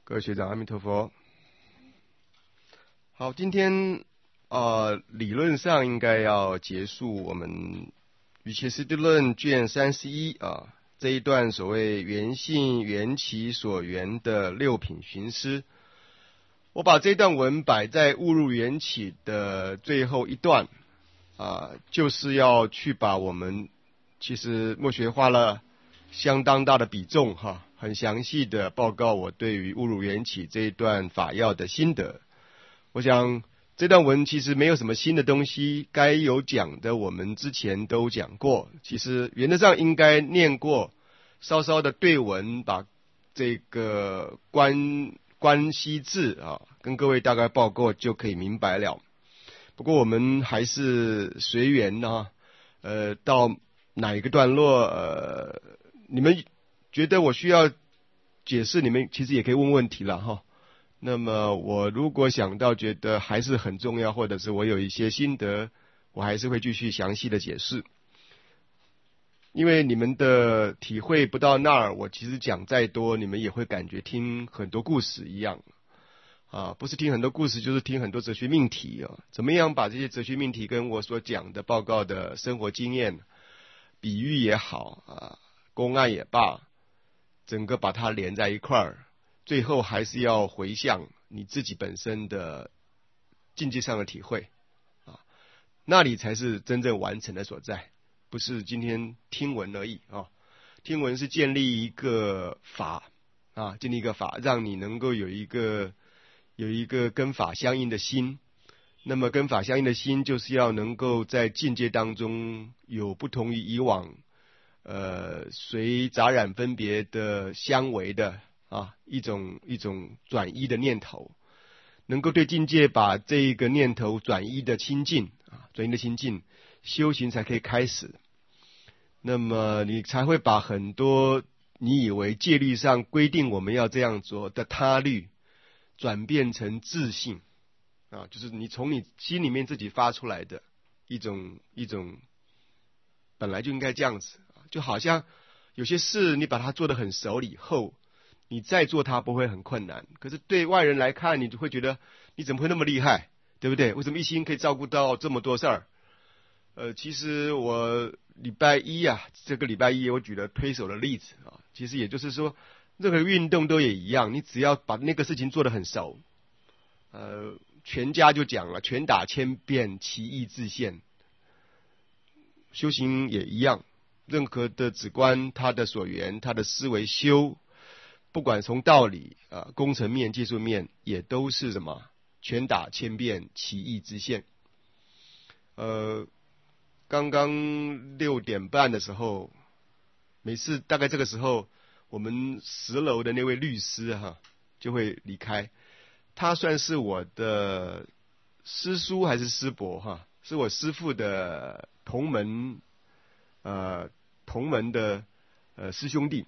各位学长，阿弥陀佛。好，今天理论上应该要结束我们《瑜伽师地论》卷31这一段所谓缘性缘起所缘的六品寻思。我把这段文摆在误入缘起的最后一段就是要去把我们其实墨学花了相当大的比重很详细的报告我对于误入缘起这一段法要的心得。我想这段文其实没有什么新的东西，该有讲的我们之前都讲过，其实原则上应该念过，稍稍的对文，把这个关系字跟各位大概报告就可以明白了。不过我们还是随缘到哪一个段落你们觉得我需要解释，你们其实也可以问问题了那么我如果想到觉得还是很重要，或者是我有一些心得，我还是会继续详细的解释。因为你们的体会不到那儿，我其实讲再多，你们也会感觉听很多故事一样不是听很多故事，就是听很多哲学命题怎么样把这些哲学命题跟我所讲的报告的生活经验，比喻也好公案也罢，整个把它连在一块儿，最后还是要回向你自己本身的境界上的体会那里才是真正完成的所在，不是今天听闻而已听闻是建立一个法建立一个法，让你能够有一个跟法相应的心。那么跟法相应的心，就是要能够在境界当中有不同于以往随杂染分别的相违的一种转依的念头，能够对境界把这一个念头转依的清净转依的清净，修行才可以开始。那么你才会把很多你以为戒律上规定我们要这样做的他律，转变成自性就是你从你心里面自己发出来的一种本来就应该这样子就好像有些事你把它做得很熟了以后，你再做它不会很困难，可是对外人来看，你就会觉得你怎么会那么厉害，对不对？为什么一心可以照顾到这么多事儿？其实我礼拜一这个礼拜一我举了推手的例子其实也就是说，任何运动都也一样，你只要把那个事情做得很熟，全家就讲了，拳打千遍，其义自现。修行也一样，任何的止观，他的所缘，他的思维修，不管从道理工程面、技术面，也都是什么？拳打千遍，其义自现。刚刚6点半的时候，每次大概这个时候，我们10楼的那位律师就会离开。他算是我的师叔还是师伯是我师父的同门的师兄弟。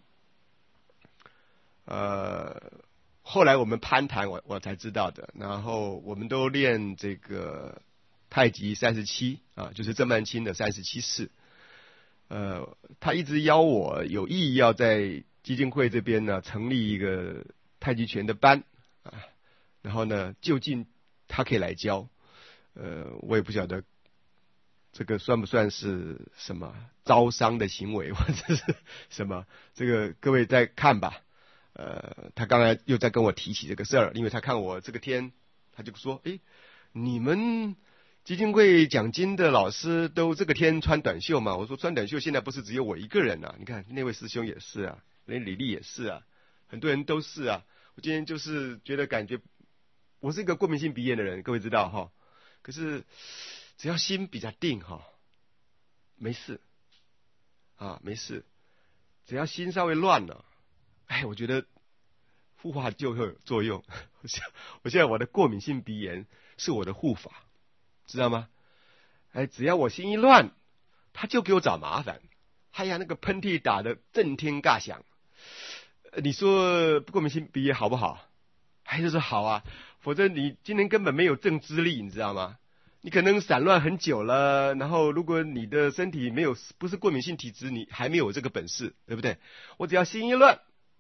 后来我们攀谈我才知道的，然后我们都练这个太极37就是郑曼青的37式。他一直邀我有意要在基金会这边呢成立一个太极拳的班然后呢就近他可以来教。我也不晓得这个算不算是什么招商的行为，或者是什么，这个各位再看吧。他刚才又在跟我提起这个事儿，因为他看我这个天，他就说你们基金会讲经的老师都这个天穿短袖嘛？我说穿短袖现在不是只有我一个人你看那位师兄也是连李丽也是很多人都是我今天就是觉得感觉我是一个过敏性鼻炎的人，各位知道可是只要心比较定没事没事，只要心稍微乱了我觉得护法就会有作用。我现在我的过敏性鼻炎是我的护法，知道吗？只要我心一乱，他就给我找麻烦。那个喷嚏打得震天尬响，你说过敏性鼻炎好不好？就是好否则你今天根本没有正知力，你知道吗？你可能散乱很久了，然后如果你的身体不是过敏性体质，你还没有这个本事，对不对？我只要心一乱，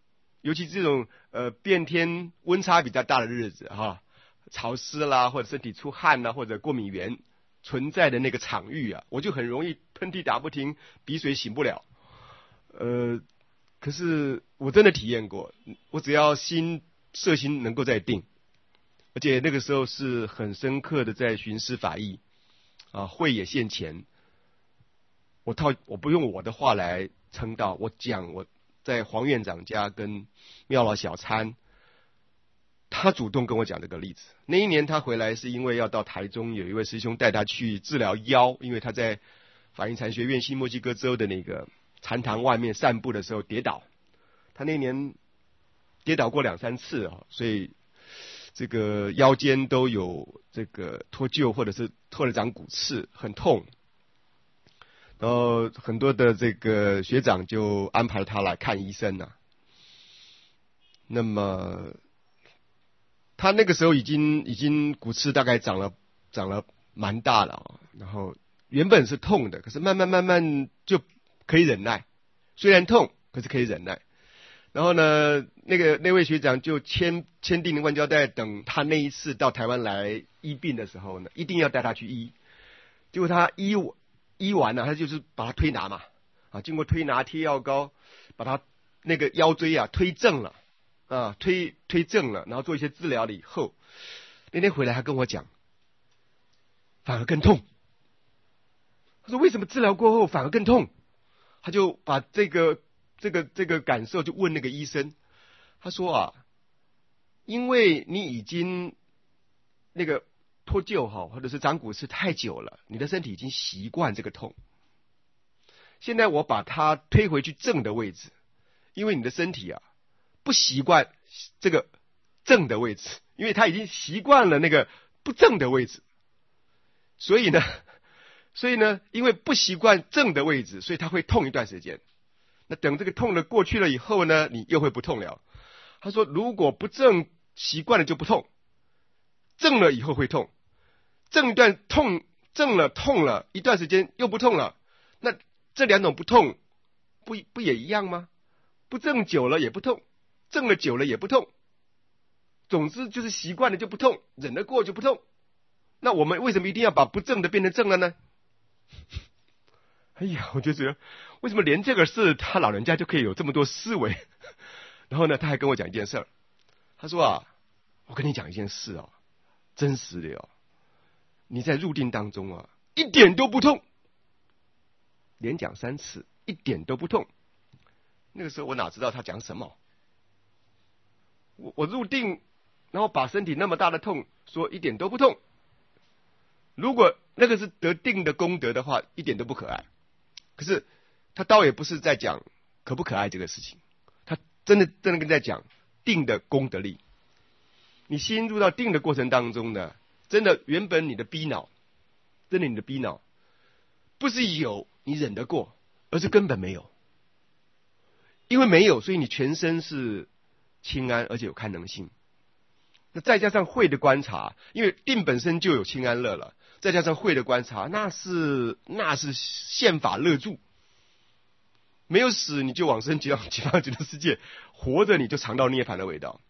尤其这种变天温差比较大的日子哈，潮湿啦，或者身体出汗啦，或者过敏源存在的那个场域啊，我就很容易喷嚏打不停，鼻水醒不了。可是我真的体验过，我只要摄心能够再定，而且那个时候是很深刻的在寻师法义啊，慧也现前。我不用我的话来称道，我讲我在黄院长家跟妙老小参，他主动跟我讲这个例子。那一年他回来是因为要到台中，有一位师兄带他去治疗腰，因为他在法印禅学院新墨西哥州的那个禅堂外面散步的时候跌倒，他那年跌倒过2、3次啊，所以这个腰间都有这个脱臼或者是脱了长骨刺，很痛。然后很多的这个学长就安排他来看医生啊。那么他那个时候已经骨刺大概长了蛮大了啊，然后原本是痛的，可是慢慢就可以忍耐，虽然痛，可是可以忍耐。然后呢，那位学长就签订了万交代，等他那一次到台湾来医病的时候呢，一定要带他去医。结果他医完了，他就是把他推拿嘛，啊，经过推拿贴药膏，把他那个腰椎啊推正了，啊，推正了，然后做一些治疗了以后，那天回来还跟我讲，反而更痛。他说为什么治疗过后反而更痛？他就把这个感受就问那个医生，他说啊，因为你已经那个脱臼哈，或者是长骨刺太久了，你的身体已经习惯这个痛。现在我把它推回去正的位置，因为你的身体啊不习惯这个正的位置，因为它已经习惯了那个不正的位置，所以呢，因为不习惯正的位置，所以它会痛一段时间。那等这个痛的过去了以后呢，你又会不痛了。他说，如果不正习惯了就不痛，正了以后会痛，正一段痛，正了痛了一段时间又不痛了，那这两种不痛不也一样吗？不正久了也不痛，正了久了也不痛，总之就是习惯了就不痛，忍得过就不痛。那我们为什么一定要把不正的变成正了呢？哎呀，我就觉得为什么连这个事他老人家就可以有这么多思维？然后呢，他还跟我讲一件事儿，他说啊，我跟你讲一件事啊，真实的哦，你在入定当中啊，一点都不痛，连讲3次，一点都不痛。那个时候我哪知道他讲什么？我入定，然后把身体那么大的痛说一点都不痛。如果那个是得定的功德的话，一点都不可爱。可是他倒也不是在讲可不可爱这个事情，他真的跟在讲定的功德力。你心入到定的过程当中呢，真的原本你的逼恼，不是有你忍得过，而是根本没有。因为没有，所以你全身是清安，而且有堪能性。那再加上慧的观察，因为定本身就有清安乐了，再加上慧的观察，那是宪法乐住。没有死你就往生极乐世界，活着你就尝到涅槃的味道。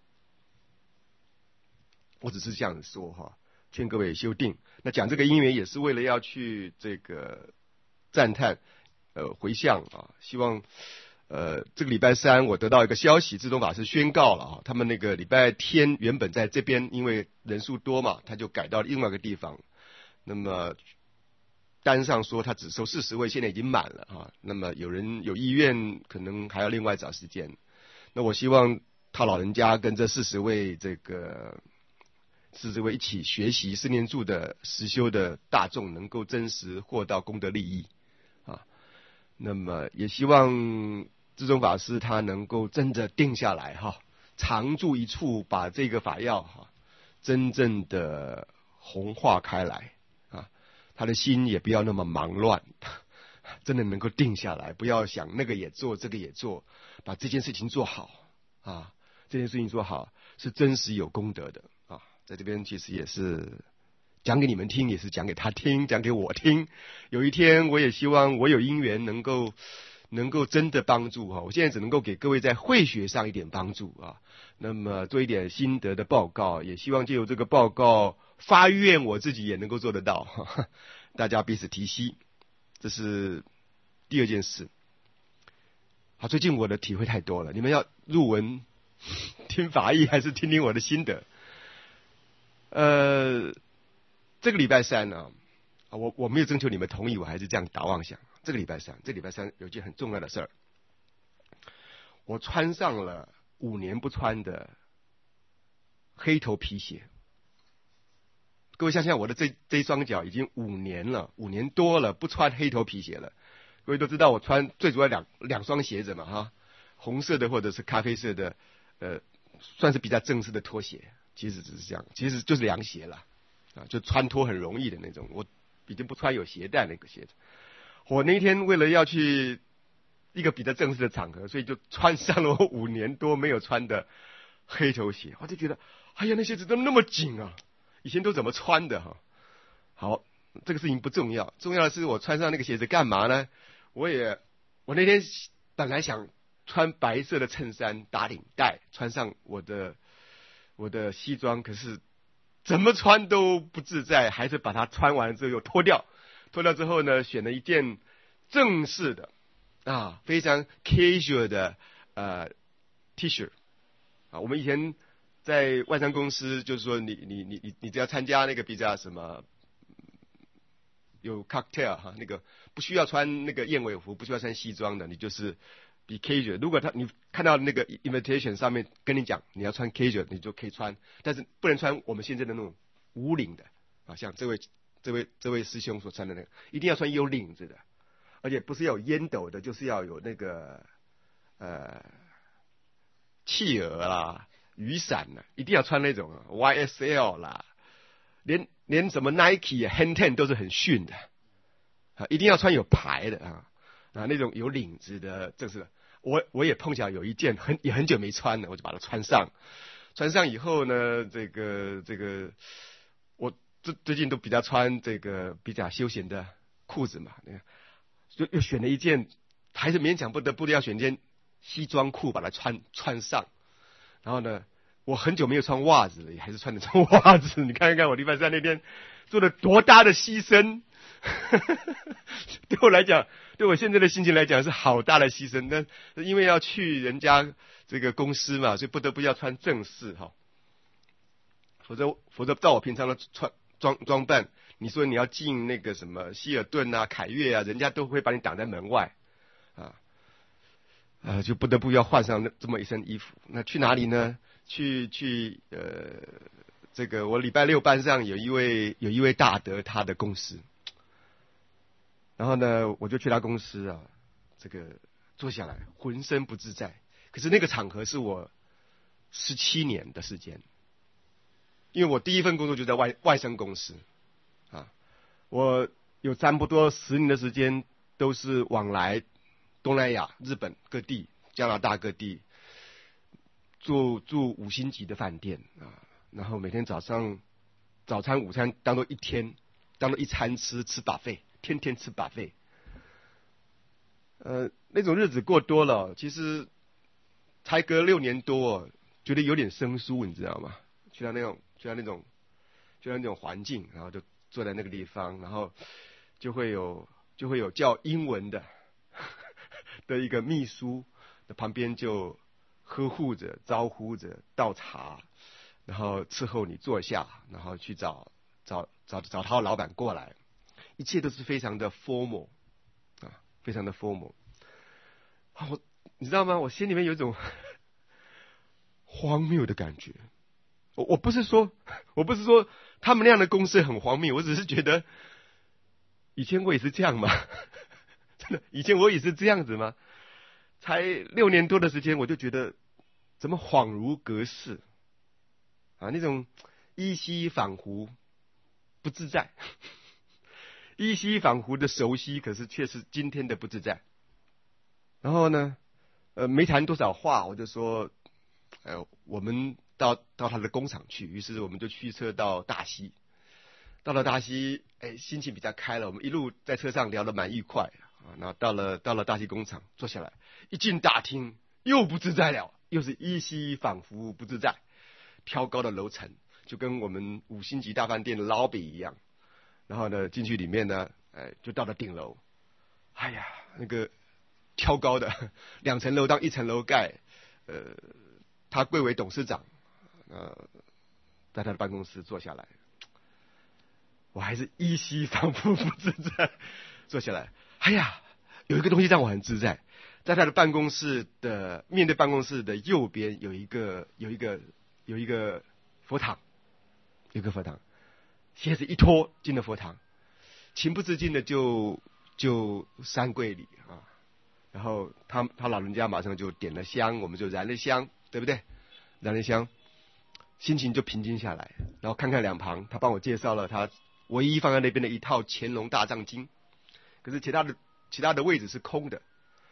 我只是这样子说哈，劝各位修定。那讲这个因缘也是为了要去这个赞叹回向啊，希望这个礼拜3我得到一个消息，智通法师宣告了啊，他们那个礼拜天原本在这边，因为人数多嘛，他就改到另外一个地方。那么单上说他只收40位，现在已经满了啊。那么有人有意愿，可能还要另外找时间。那我希望他老人家跟这40位一起学习四念住的实修的大众，能够真实获到功德利益啊。那么也希望智宗法师他能够真的定下来哈，常住一处，把这个法要哈真正的弘化开来啊，他的心也不要那么忙乱，真的能够定下来，不要想那个也做这个也做，把这件事情做好啊，这件事情做好是真实有功德的啊。在这边其实也是讲给你们听，也是讲给他听，讲给我听。有一天我也希望我有因缘能够能够真的帮助哈。我现在只能够给各位在会学上一点帮助啊，那么做一点心得的报告，也希望借由这个报告发愿我自己也能够做得到，大家彼此提携，这是第二件事。好，最近我的体会太多了，你们要入文听法义还是听听我的心得？这个礼拜三呢，我没有征求你们同意，我还是这样打妄想。这个礼拜三有件很重要的事儿，我穿上了5年不穿的黑头皮鞋。各位想想，我的这一双脚已经5年了，5年多了，不穿黑头皮鞋了。各位都知道，我穿最主要两双鞋子嘛，哈，红色的或者是咖啡色的，算是比较正式的拖鞋。其实只是这样，其实就是凉鞋了，啊，就穿脱很容易的那种。我已经不穿有鞋带那个鞋子。我那天为了要去一个比较正式的场合，所以就穿上了我5年多没有穿的黑头鞋。我就觉得，哎呀，那鞋子怎么那么紧啊？以前都怎么穿的哈？好，这个事情不重要，重要的是我穿上那个鞋子干嘛呢？我那天本来想穿白色的衬衫打领带，穿上我的西装，可是怎么穿都不自在，还是把它穿完了之后又脱掉。脱掉之后呢，选了一件正式的非常 casual 的T 恤啊。我们以前在外商公司，就是说你只要参加那个比较什么有 cocktail 哈，那个不需要穿那个燕尾服，不需要穿西装的，你就是比 casual。如果你看到那个 invitation 上面跟你讲你要穿 casual， 你就可以穿，但是不能穿我们现在的那种无领的啊，像这位师兄所穿的那个，一定要穿有领子的，而且不是要有烟斗的，就是要有那个企鹅啦、雨伞啦，一定要穿那种YSL 啦，连什么 Nike、Hang Ten 都是很逊的啊，一定要穿有牌的那种有领子的正式的。我也碰巧有一件也很久没穿了，我就把它穿上。穿上以后呢，这个我最近都比较穿这个比较休闲的裤子嘛，就又选了一件，还是勉强不得不要选一件西装裤把它穿上。然后呢，我很久没有穿袜子了，也还是穿得穿袜子。你看看我礼拜三那天做了多大的牺牲，对我来讲，对我现在的心情来讲是好大的牺牲。但因为要去人家这个公司嘛，所以不得不要穿正式哈。否则照我平常的装扮，你说你要进那个什么希尔顿啊、凯悦啊，人家都会把你挡在门外就不得不要换上这么一身衣服。那去哪里呢？去这个我礼拜六班上有一位大德他的公司，然后呢我就去他公司这个坐下来，浑身不自在。可是那个场合是我17年的时间，因为我第一份工作就在外商公司我有差不多10年的时间都是往来东南亚、日本各地、加拿大各地住5星级的饭店然后每天早餐、午餐当做一餐吃 buffet， 天天吃 buffet。那种日子过多了，其实才隔6年多觉得有点生疏，你知道吗？去到那种环境，然后就坐在那个地方，然后就会有叫英文的一个秘书的旁边就呵护着、招呼着倒茶，然后伺候你坐下，然后去找他的老板过来，一切都是非常的 formal 非常的 formal。你知道吗？我心里面有一种荒谬的感觉。我不是说他们那样的公司很荒谬，我只是觉得以前我也是这样嘛，真的，以前我也是这样子吗？才6年多的时间，我就觉得怎么恍如隔世那种依稀仿佛不自在，依稀仿佛的熟悉，可是却是今天的不自在。然后呢，没谈多少话，我就说，我们到他的工厂去。于是我们就驱车到大溪，到了大溪，心情比较开了。我们一路在车上聊得蛮愉快那到了大气工厂坐下来，一进大厅又不自在了，又是依稀仿佛不自在。挑高的楼层就跟我们5星级大饭店的 lobby 一样，然后呢进去里面呢，就到了顶楼。哎呀，那个挑高的2层楼当1层楼盖，他贵为董事长，在他的办公室坐下来，我还是依稀仿佛不自在。坐下来，哎呀，有一个东西让我很自在，在他的办公室的面对办公室的右边有一个佛堂，鞋子一脱进了佛堂，情不自禁的就三跪礼啊，然后他老人家马上就点了香，我们就燃了香，对不对？燃了香，心情就平静下来，然后看看两旁，他帮我介绍了他唯一放在那边的一套乾隆大藏经，可是其他的位置是空的。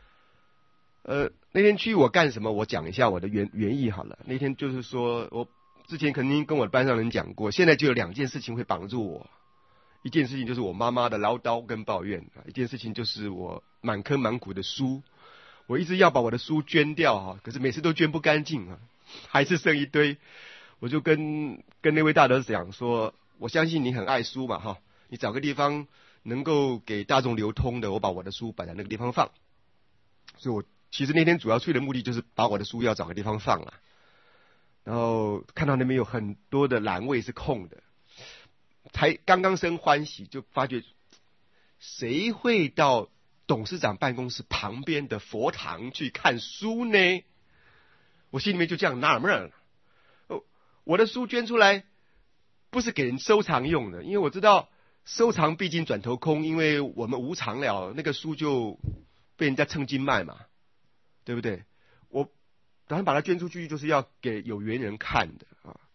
那天去我干什么？我讲一下我的原意好了。那天就是说，我之前肯定跟我的班上人讲过，现在就有2件事情会绑住我。一件事情就是我妈妈的唠叨跟抱怨，一件事情就是我满坑满谷的书，我一直要把我的书捐掉可是每次都捐不干净还是剩一堆。我就跟那位大德讲说，我相信你很爱书嘛你找个地方能够给大众流通的，我把我的书摆在那个地方放。所以我其实那天主要去的目的就是把我的书要找个地方放了，然后看到那边有很多的栏位是空的，才刚刚生欢喜，就发觉谁会到董事长办公室旁边的佛堂去看书呢？我心里面就这样纳闷了。我的书捐出来不是给人收藏用的，因为我知道收藏毕竟转头空，因为我们无常了，那个书就被人家称斤卖嘛，对不对？我打算把它捐出去，就是要给有缘人看的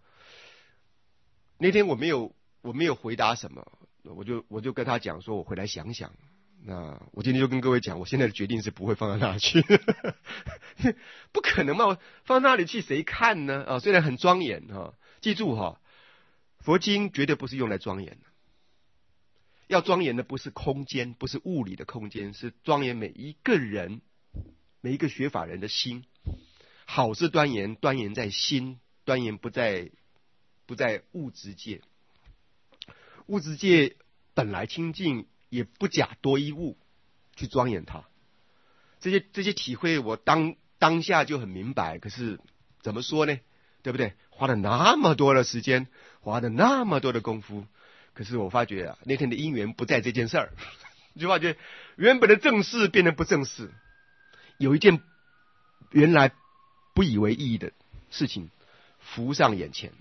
那天我没有回答什么，我就跟他讲说，我回来想想。那我今天就跟各位讲，我现在的决定是不会放到那去，不可能嘛，放到那里去谁看呢？虽然很庄严记住佛经绝对不是用来庄严的。要庄严的不是空间，不是物理的空间，是庄严每一个人，每一个学法人的心。好是端严，端严在心，端严不在物质界。物质界本来清净，也不假多一物去庄严它。这些体会我当下就很明白，可是怎么说呢？对不对？花了那么多的时间，花了那么多的功夫，可是我发觉那天的因缘不在这件事儿，就发觉原本的正事变成不正事，有一件原来不以为意的事情浮上眼前。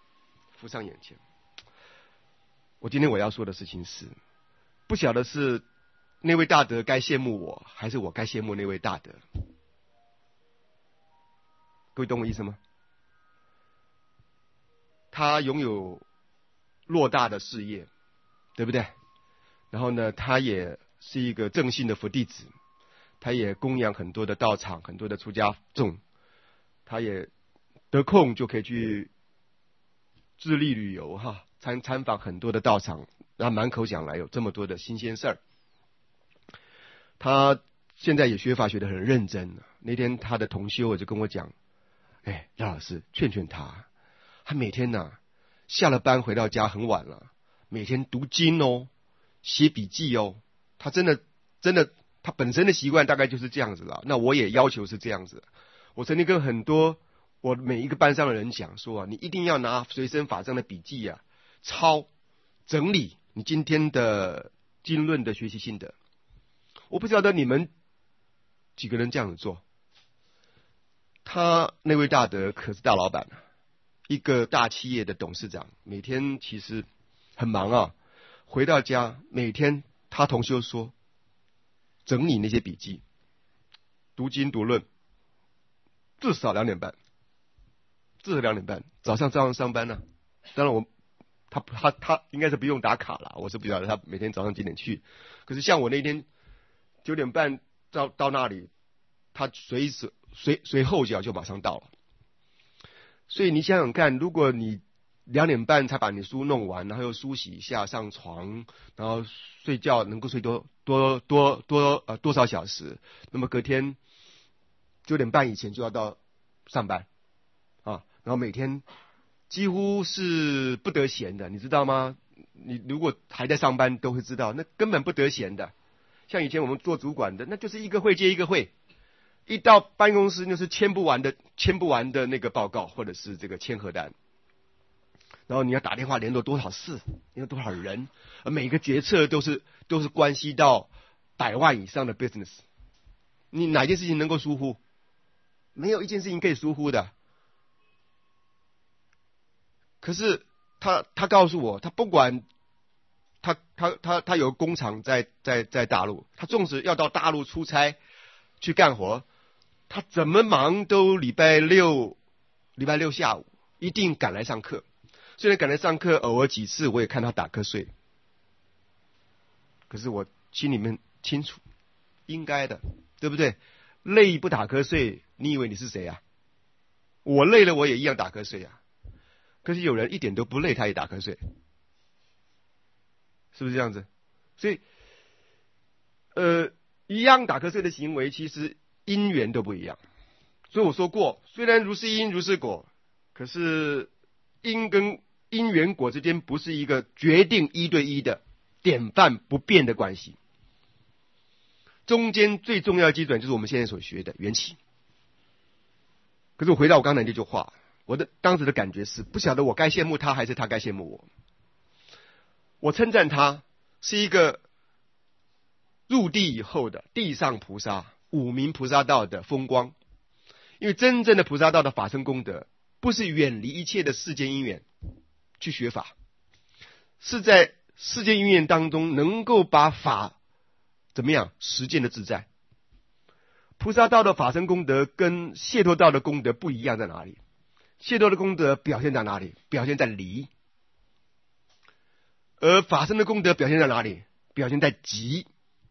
我今天我要说的事情是，不晓得是那位大德该羡慕我，还是我该羡慕那位大德。各位懂我意思吗？他拥有偌大的事业，对不对？然后呢，他也是一个正信的佛弟子，他也供养很多的道场，很多的出家众，他也得空就可以去智利旅游参访很多的道场，然后满口讲来有这么多的新鲜事儿。他现在也学法学得很认真。那天他的同修就跟我讲，廖老师劝劝他每天下了班回到家很晚了，每天读经写笔记他真的他本身的习惯大概就是这样子了。那我也要求是这样子。我曾经跟很多我每一个班上的人讲说你一定要拿随身法上的笔记抄整理你今天的经论的学习心得。我不晓得你们几个人这样子做。他那位大德可是大老板一个大企业的董事长，每天其实很忙回到家每天他同修说整理那些笔记，读经读论，至少2点半，早上照样上班当然他应该是不用打卡了，我是不晓得他每天早上几点去。可是像我那天9点半到那里，他随后脚就马上到了。所以你想想看，如果你 2点半才把你书弄完，然后又梳洗一下上床，然后睡觉能够睡多少小时？那么隔天9点半以前就要到上班啊，然后每天几乎是不得闲的，你知道吗？你如果还在上班都会知道，那根本不得闲的。像以前我们做主管的，那就是一个会接一个会，一到办公室就是签不完的那个报告或者是这个签核单，然后你要打电话联络多少事，联络多少人，而每个决策都是关系到100万以上的 business， 你哪件事情能够疏忽？没有一件事情可以疏忽的。可是他告诉我，他不管他有工厂在大陆，他纵使要到大陆出差去干活，他怎么忙都礼拜六下午一定赶来上课。虽然赶来上课，偶尔几次我也看他打瞌睡，可是我心里面清楚，应该的，对不对？累不打瞌睡，你以为你是谁啊？我累了我也一样打瞌睡啊。可是有人一点都不累，他也打瞌睡，是不是这样子？所以，一样打瞌睡的行为，其实因缘都不一样。所以我说过，虽然如是因如是果，可是因跟因缘果之间不是一个决定1对1的典范不变的关系。中间最重要的基准就是我们现在所学的缘起。可是我回到我刚才那句话，我的当时的感觉是，不晓得我该羡慕他还是他该羡慕我。我称赞他是一个入地以后的地上菩萨，五明菩萨道的风光。因为真正的菩萨道的法身功德，不是远离一切的世间因缘去学法，是在世间因缘当中能够把法怎么样实践的自在。菩萨道的法身功德跟解脱道的功德不一样在哪里？解脱的功德表现在哪里？表现在离。而法身的功德表现在哪里？表现在即。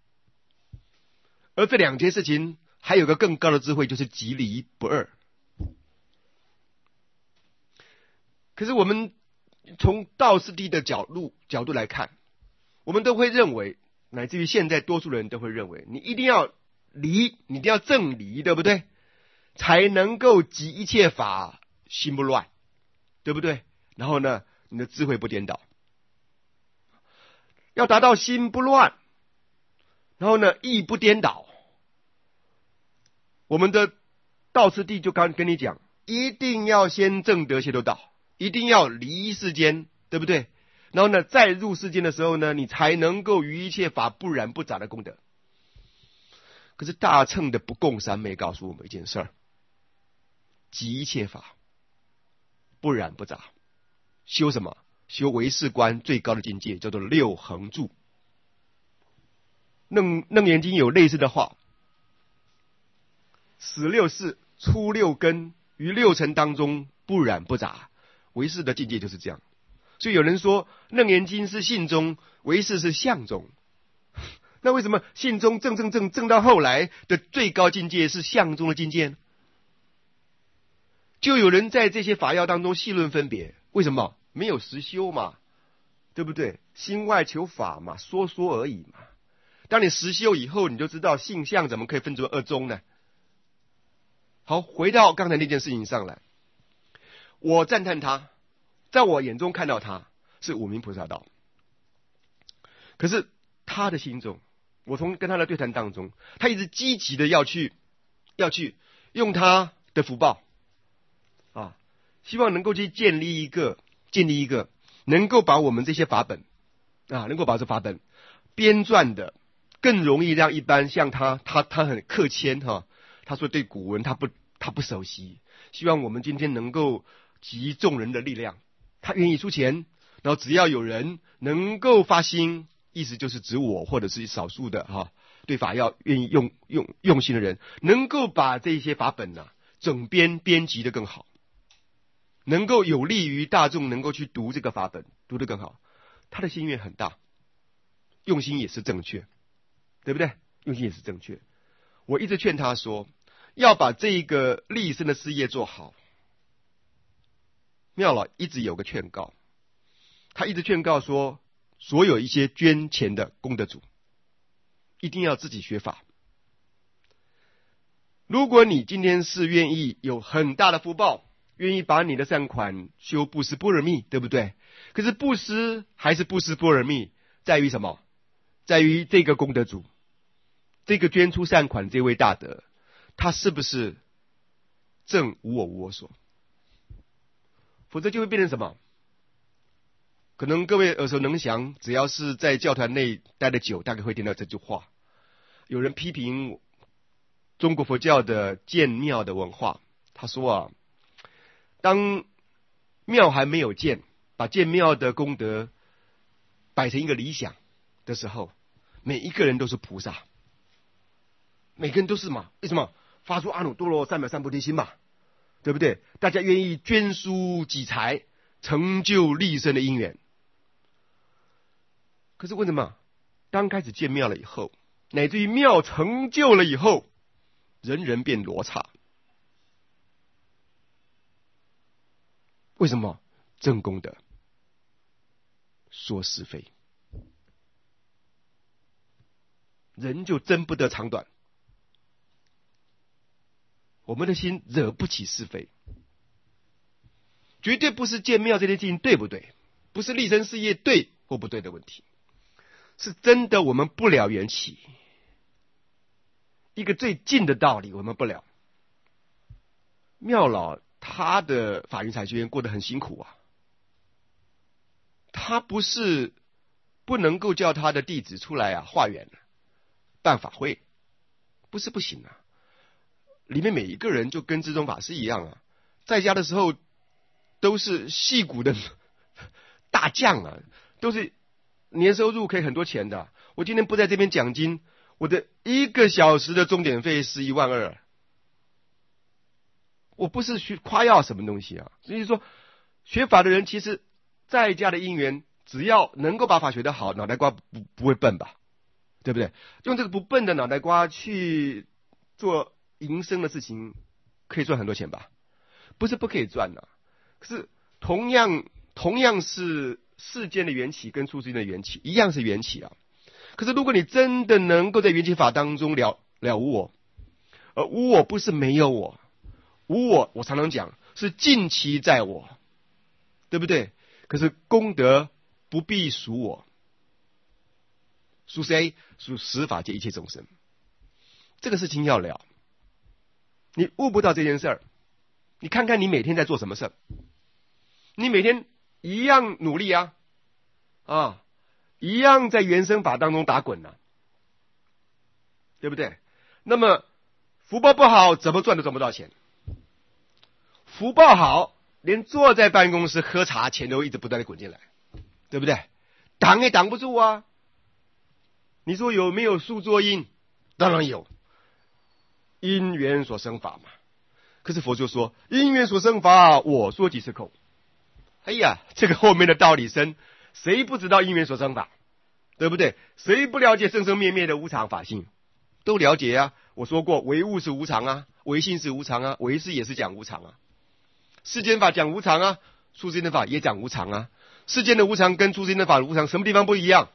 而这两件事情还有个更高的智慧，就是即离不二。可是我们从道次第的角度来看，我们都会认为，乃至于现在多数人都会认为，你一定要离，你一定要正离，对不对？才能够集一切法，心不乱，对不对？然后呢，你的智慧不颠倒。要达到心不乱，然后呢，意不颠倒，我们的道次第就刚跟你讲，一定要先证得解脱道，一定要离世间，对不对？然后呢，再入世间的时候呢，你才能够于一切法不染不杂的功德。可是大乘的不共三昧告诉我们一件事儿：集一切法，不染不杂。修什么？修唯识观最高的境界，叫做六恒住。楞严经有类似的话：始六识，出六根，于六尘当中不染不杂。唯识的境界就是这样。所以有人说楞严经是性中，唯识是相中。那为什么性中正到后来的最高境界是相中的境界呢？就有人在这些法要当中细论分别，为什么？没有实修嘛，对不对？心外求法嘛，说而已嘛。当你实修以后，你就知道性相怎么可以分作二宗呢？好，回到刚才那件事情上来，我赞叹他，在我眼中看到他是五明菩萨道。可是他的心中，我从跟他的对谈当中，他一直积极的要去用他的福报啊，希望能够去建立一个能够把我们这些法本啊，能够把这法本编撰的更容易让一般像他很客谦哈，他说对古文他不熟悉，希望我们今天能够集众人的力量，他愿意出钱，然后只要有人能够发心，意思就是指我或者是少数的哈，对法要愿意用心的人，能够把这些法本整编辑的更好，能够有利于大众能够去读这个法本，读得更好。他的心愿很大，用心也是正确，对不对？用心也是正确。我一直劝他说，要把这个立身的事业做好， 庙老一直有个劝告，他一直劝告说，所有一些捐钱的功德主，一定要自己学法。如果你今天是愿意有很大的福报，愿意把你的善款修布施般若蜜，对不对？可是布施还是布施般若蜜，在于什么？在于这个功德主，这个捐出善款这位大德，他是不是正无我无我所？否则就会变成什么？可能各位耳熟能详，只要是在教团内待得久，大概会听到这句话。有人批评中国佛教的建庙的文化，他说啊，当庙还没有建，把建庙的功德摆成一个理想的时候，每一个人都是菩萨，每个人都是嘛？为什么？发出阿耨多罗三藐三菩提心嘛，对不对？大家愿意捐书济财，成就立身的因缘。可是为什么当开始建庙了以后，乃至于庙成就了以后，人人变罗刹？为什么？正功德说是非，人就争不得长短。我们的心惹不起是非，绝对不是建庙这件事情对不对，不是立身事业对或不对的问题，是真的我们不了缘起，一个最近的道理我们不了。庙老他的法云禅学院过得很辛苦啊，他不是不能够叫他的弟子出来化缘办法会，不是不行啊。里面每一个人就跟智宗法师一样啊，在家的时候都是戏骨的大将啊，都是年收入可以很多钱的。我今天不在这边讲经，我的1个小时的钟点费是12000。我不是夸耀什么东西啊，所以说学法的人其实在家的因缘，只要能够把法学得好，脑袋瓜不会笨吧，对不对？用这个不笨的脑袋瓜去做营生的事情，可以赚很多钱吧？不是不可以赚的，可是同样是世间的缘起跟出世间的缘起，一样是缘起啊。可是如果你真的能够在缘起法当中了无我，而无我不是没有我，无我我常常讲是尽其在我，对不对？可是功德不必属我，属谁？属十法界一切众生。这个事情要了，你悟不到这件事儿，你看看你每天在做什么事儿，你每天一样努力啊，一样在原生法当中打滚啊，对不对？那么福报不好，怎么赚都赚不到钱。福报好，连坐在办公室喝茶钱都一直不断的滚进来，对不对？挡也挡不住啊。你说有没有数作因？当然有，因缘所生法嘛。可是佛就说，因缘所生法，我说即是空。哎呀，这个后面的道理深，谁不知道因缘所生法？对不对？谁不了解生生灭灭的无常法性？都了解啊。我说过，唯物是无常啊，唯性是无常啊，唯识也是讲无常啊。世间法讲无常啊，出世间的法也讲无常啊。世间的无常跟出世间的法的无常什么地方不一样？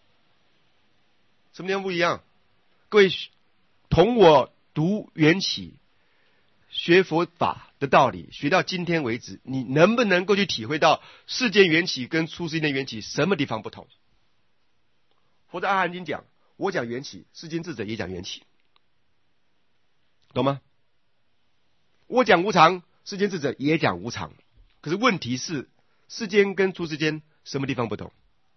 什么地方不一样？各位，同我读缘起学佛法的道理，学到今天为止，你能不能够去体会到世间缘起跟出世间的缘起什么地方不同？佛在阿含经讲，我讲缘起，世间智者也讲缘起，懂吗？我讲无常，世间智者也讲无常，可是问题是世间跟出世间什么地方不同？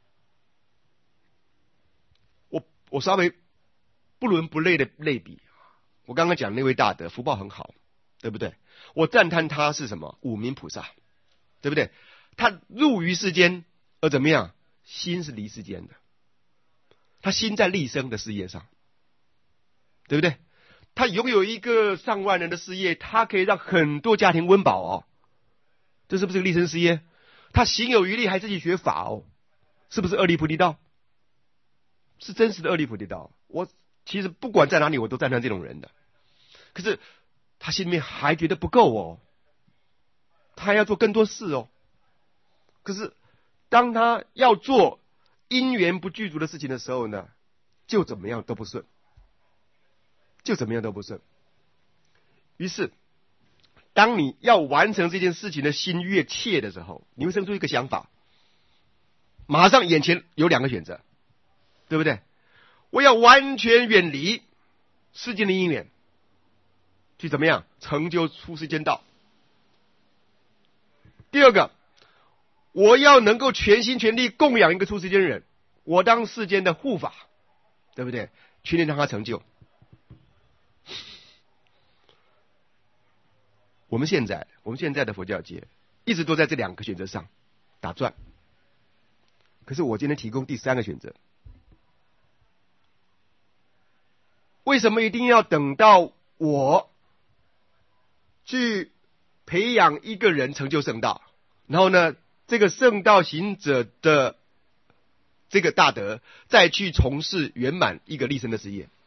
我稍微不伦不类的类比，我刚刚讲那位大德福报很好，对不对？我赞叹他是什么？五明菩萨，对不对？他入于世间而怎么样？心是离世间的，他心在立生的事业上，对不对？他拥有一个上万人的事业，他可以让很多家庭温饱哦，这是不是个立身事业？他行有余力还自己学法哦，是不是二利菩提道？是真实的二利菩提道。我其实不管在哪里，我都赞叹这种人的。可是他心里面还觉得不够哦，他还要做更多事哦， 可是当他要做因缘不具足的事情的时候呢，就怎么样都不顺，就怎么样都不顺。于是当你要完成这件事情的心越切的时候，你会生出一个想法，马上眼前有两个选择，对不对？我要完全远离世间的因缘，去怎么样成就出世间道。第二个，我要能够全心全力供养一个出世间人，我当世间的护法，对不对？全力让他成就。我们现在的佛教界一直都在这两个选择上打转。可是我今天提供第三个选择。为什么一定要等到我去培养一个人成就圣道，然后呢，这个圣道行者的这个大德再去从事圆满一个立身的事业？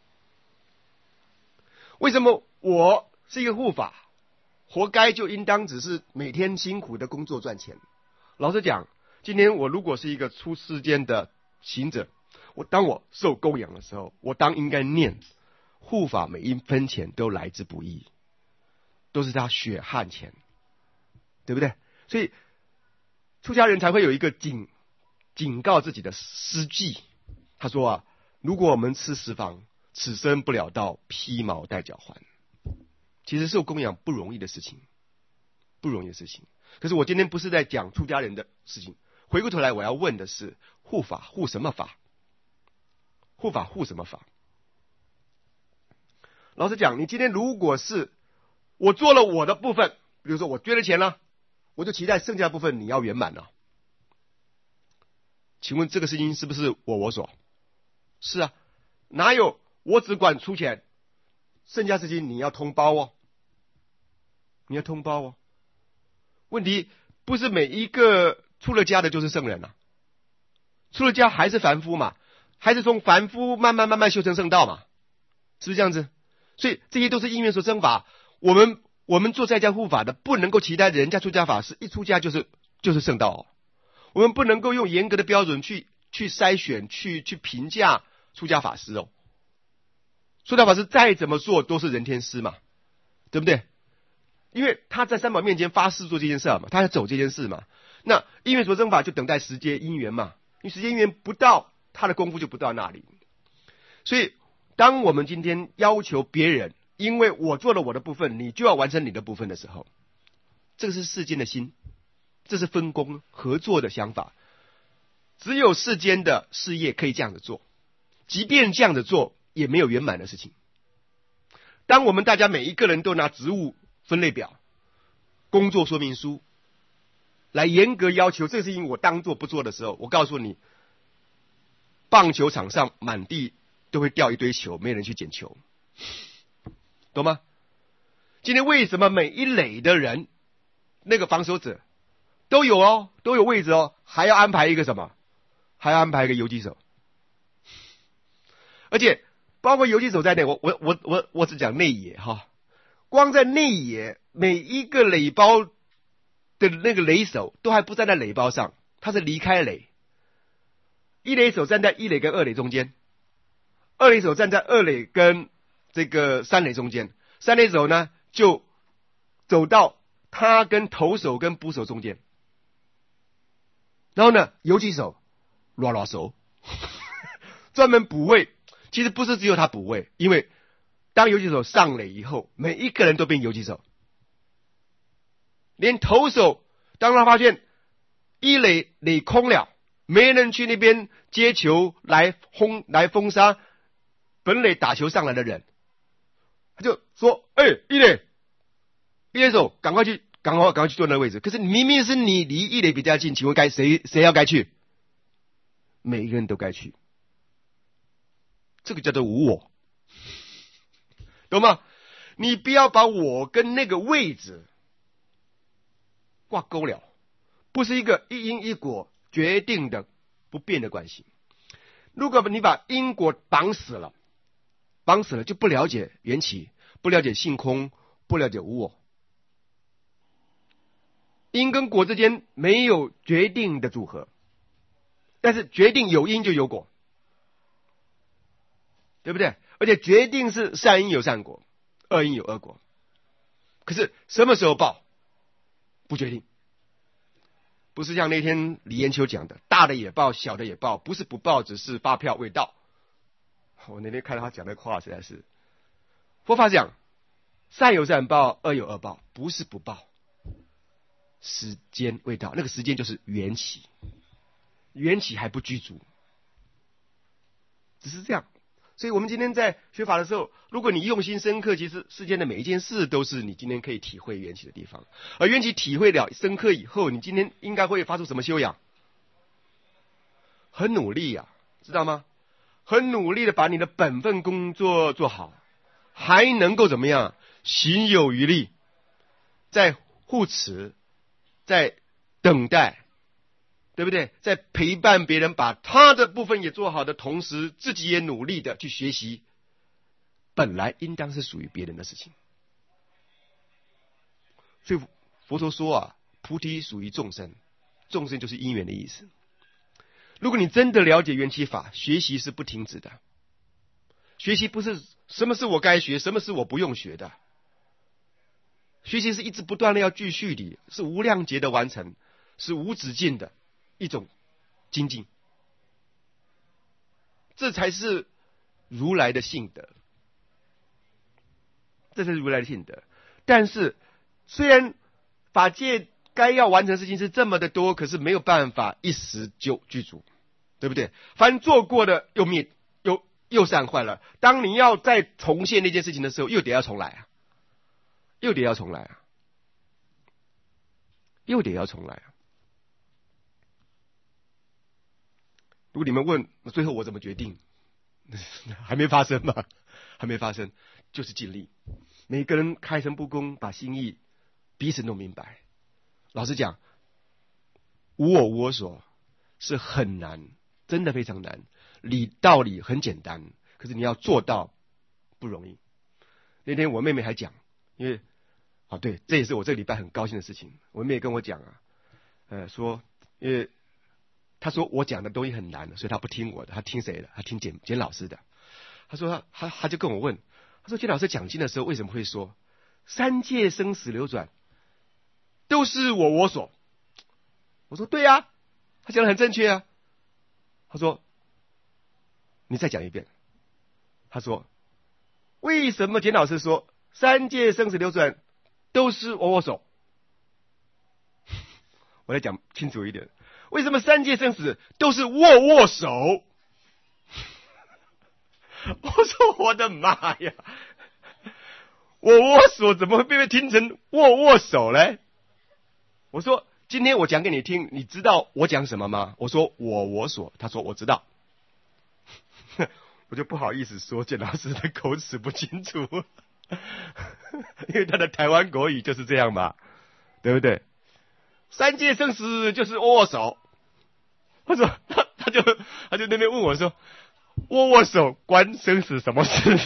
为什么我是一个护法，活该就应当只是每天辛苦的工作赚钱？老实讲，今天我如果是一个出世间的行者，当我受供养的时候，我当应该念护法每一分钱都来之不易，都是他血汗钱，对不对？所以出家人才会有一个警告自己的诗句，他说啊，如果我们吃十方，此生不了道，披毛戴脚还。其实受供养不容易的事情，不容易的事情。可是我今天不是在讲出家人的事情，回过头来我要问的是，护法护什么法？护法护什么法？老实讲，你今天如果是我做了我的部分，比如说我捐了钱了，我就期待剩下的部分你要圆满了。请问这个事情是不是我所？是啊，哪有我只管出钱，剩下事情你要通包哦，你要通包哦。问题不是每一个出了家的就是圣人啊，出了家还是凡夫嘛，还是从凡夫慢慢修成圣道嘛，是不是这样子？所以这些都是因缘所生法。我们做在家护法的，不能够期待人家出家法师一出家就是圣道哦。我们不能够用严格的标准去筛选、去评价出家法师哦。出家法师再怎么做都是人天师嘛，对不对？因为他在三宝面前发誓做这件事嘛，他要走这件事嘛。那因缘所生法就等待时间因缘嘛，因为时间因缘不到，他的功夫就不到那里。所以当我们今天要求别人，因为我做了我的部分，你就要完成你的部分的时候，这个是世间的心，这是分工合作的想法。只有世间的事业可以这样子做，即便这样子做也没有圆满的事情。当我们大家每一个人都拿职务分类表、工作说明书来严格要求这个事情我当做不做的时候，我告诉你，棒球场上满地都会掉一堆球，没人去捡球，懂吗？今天为什么每一垒的人那个防守者都有位置哦，还要安排一个什么？还要安排一个游击手，而且包括游击手在内，我只讲内野哈，光在内野每一个垒包的那个垒手都还不站在垒包上，他是离开垒，一垒手站在一垒跟二垒中间，二垒手站在二垒跟这个三垒中间，三垒手呢就走到他跟投手跟捕手中间，然后呢游击手拉手专门补位。其实不是只有他补位，因为当游击手上垒以后，每一个人都变游击手，连投手当他发现一垒空了，没人去那边接球来封杀本垒打球上来的人，他就说：“一垒手赶快去坐那个位置。”可是明明是你离一垒比较近，请问谁要该去？每一个人都该去。这个叫做无我，懂吗？你不要把我跟那个位置挂钩了，不是一个一因一果决定的不变的关系。如果你把因果绑死了就不了解缘起，不了解性空，不了解无我。 因跟果之间没有决定的组合，但是决定有因就有果，对不对？而且决定是善因有善果，恶因有恶果。可是什么时候报不决定，不是像那天李延秋讲的，大的也报，小的也报，不是不报，只是发票未到。我那天看到他讲的话，实在是佛法讲善有善报，恶有恶报，不是不报，时间未到，那个时间就是缘起，缘起还不具足，只是这样。所以我们今天在学法的时候，如果你用心深刻，其实世间的每一件事都是你今天可以体会缘起的地方。而缘起体会了深刻以后，你今天应该会发出什么修养？很努力啊，知道吗？很努力的把你的本分工作做好，还能够怎么样？行有余力，在护持，在等待，对不对？在陪伴别人把他的部分也做好的同时，自己也努力的去学习，本来应当是属于别人的事情。所以佛陀说啊，菩提属于众生，众生就是因缘的意思。如果你真的了解缘起法，学习是不停止的。学习不是什么是我该学，什么是我不用学的。学习是一直不断的要继续的，是无量劫的完成，是无止境的一种精进，这才是如来的性德，这才是如来的性德。但是虽然法界该要完成的事情是这么的多，可是没有办法一时就具足，对不对？凡做过的又散坏了，当你要再重现那件事情的时候，又得要重来啊，又得要重来啊，又得要重来啊。如果你们问最后我怎么决定，还没发生嘛，还没发生，就是尽力。每个人开诚布公，把心意彼此弄明白。老实讲，无我无我所是很难，真的非常难。道理很简单，可是你要做到不容易。那天我妹妹还讲，因为对，这也是我这个礼拜很高兴的事情。我妹妹跟我讲啊，说因为她说我讲的东西很难，所以她不听我的，她听谁的？她听简老师的。她说她就跟我问，她说简老师讲经的时候为什么会说三界生死流转都是我所？我说对啊，他讲的很正确啊。他说你再讲一遍。他说为什么简老师说三界生死流转都是我所？我来讲清楚一点，为什么三界生死都是握手？我说我的妈呀，握手怎么会被听成握手呢？我说今天我讲给你听，你知道我讲什么吗？我说我所，他说我知道。我就不好意思说简老师的口齿不清楚，因为他的台湾国语就是这样嘛，对不对？三界生死就是握手。他说他就那边问我说握手关生死什么事？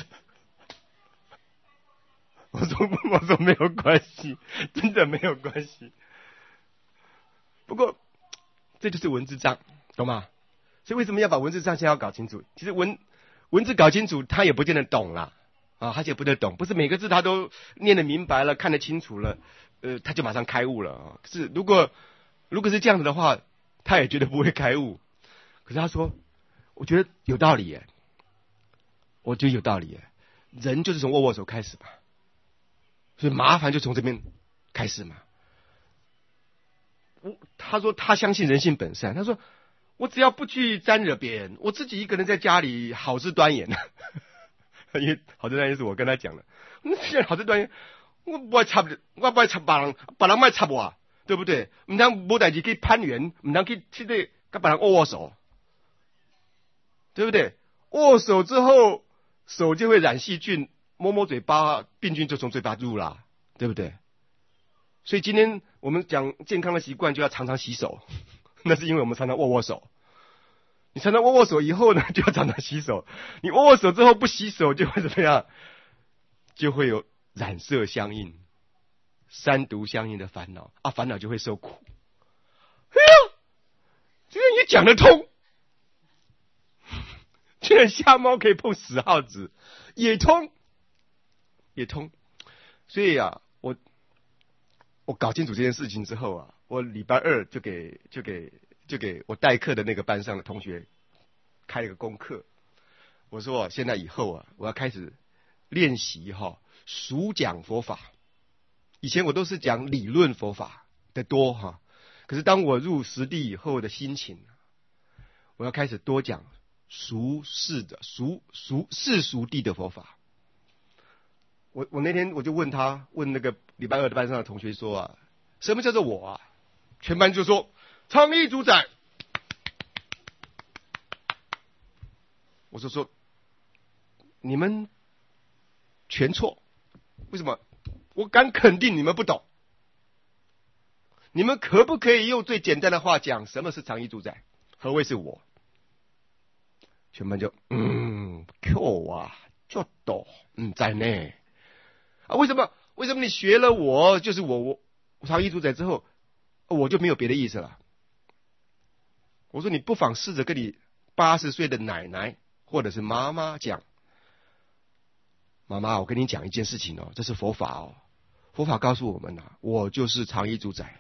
我说没有关系，真的没有关系。不过这就是文字障，懂吗？所以为什么要把文字障先要搞清楚？其实文字搞清楚，他也不见得懂啦，他也不得懂，不是每个字他都念得明白了，看得清楚了，他就马上开悟了啊。可是如果是这样子的话，他也绝对不会开悟。可是他说，我觉得有道理耶，我觉得有道理耶。人就是从握手开始嘛，所以麻烦就从这边开始嘛。他说他相信人性本善，他说我只要不去沾惹别人，我自己一个人在家里好事端严。因为好事端严是我跟他讲的，好事端严，我不爱插别人别插我，对不对？唔通无代志去攀援，唔通去跟别人握手，对不对？握手之后手就会染细菌，摸嘴巴，病菌就从嘴巴入啦，对不对？所以今天我们讲健康的习惯就要常常洗手，那是因为我们常常握手。你常常握手以后呢，就要常常洗手。你握手之后不洗手，就会怎么样？就会有染色相应， 三毒相应的烦恼啊，烦恼就会受苦。哎呀，这个也讲得通，居然瞎猫可以碰死耗子，也通。所以啊，我搞清楚这件事情之后啊，我礼拜二就给我代课的那个班上的同学开了个功课。我说现在以后啊，我要开始练习熟讲佛法。以前我都是讲理论佛法的多可是当我入实地以后的心情，我要开始多讲世俗地的佛法。我那天我就问那个礼拜二的班上的同学说啊，什么叫做我啊？全班就说昌一主宰。我就说你们全错，为什么？我敢肯定你们不懂。你们可不可以用最简单的话讲什么是常一主宰？何谓是我？全班就Q 啊，就懂在呢啊？为什么你学了我就是我常一主宰之后，我就没有别的意思了？我说你不妨试着跟你80岁的奶奶或者是妈妈讲，妈妈，我跟你讲一件事情这是佛法佛法告诉我们我就是常一主宰。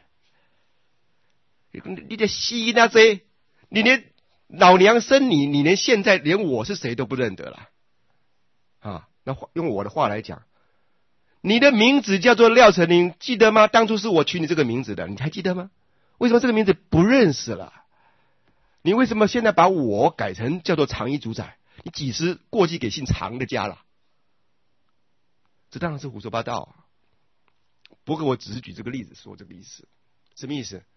你的西那这，你连老娘生你连现在连我是谁都不认得了那用我的话来讲，你的名字叫做廖成林，记得吗？当初是我取你这个名字的，你还记得吗？为什么这个名字不认识了？你为什么现在把我改成叫做常一主宰？你几时过继给姓常的家了？这当然是胡说八道不过我只是举这个例子说这个意思。什么意思？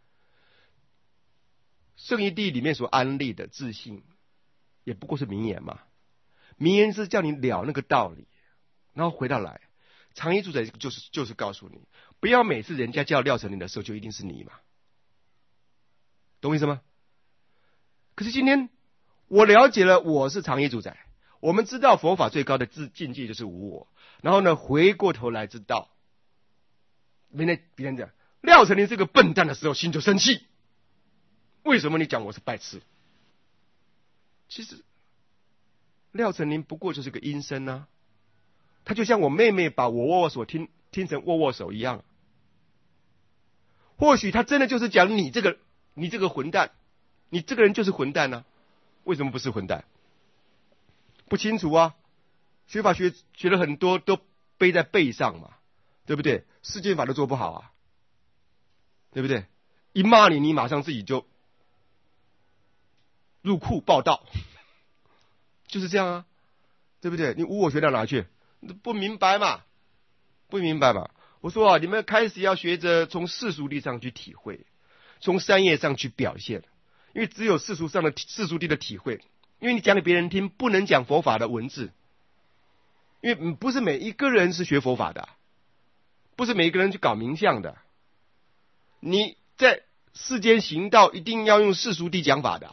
圣义地里面所安立的自信也不过是名言嘛。名言是叫你了那个道理，然后回到来常一主宰就是告诉你，不要每次人家叫廖成林的时候就一定是你嘛。懂我意思吗？可是今天我了解了我是常一主宰，我们知道佛法最高的境界就是无我，然后呢回过头来知道别人讲廖成林是个笨蛋的时候，心就生气。为什么你讲我是白痴？其实廖成林不过就是个阴身他就像我妹妹把我握握手听成握握手一样。或许他真的就是讲你这个混蛋，你这个人就是混蛋为什么不是混蛋？不清楚学法学了很多都背在背上嘛，对不对？世间法都做不好对不对？一骂你马上自己就入库报道，就是这样对不对？你无我学到哪去？不明白嘛。我说你们开始要学着从世俗地上去体会，从三业上去表现，因为只有世俗地的体会，因为你讲给别人听，不能讲佛法的文字，因为不是每一个人是学佛法的，不是每一个人去搞名相的。你在世间行道一定要用世俗地讲法的，